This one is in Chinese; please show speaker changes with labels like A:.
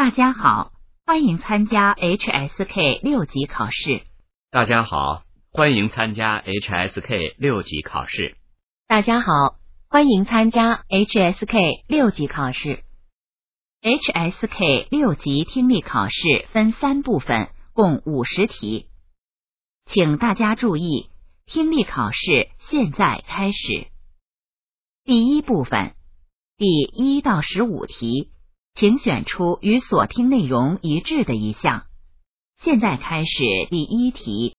A: 大家好，欢迎参加 HSK 6级考试。
B: 大家好，欢迎参加 HSK 6级考试。
C: 大家好，欢迎参加 HSK 6级考试。
A: HSK 6级听力考试分3部分，共50题。请大家注意，听力考试现在开始。第一部分，第1到15题，请选出与所听内容一致的一项。现在开始第1题。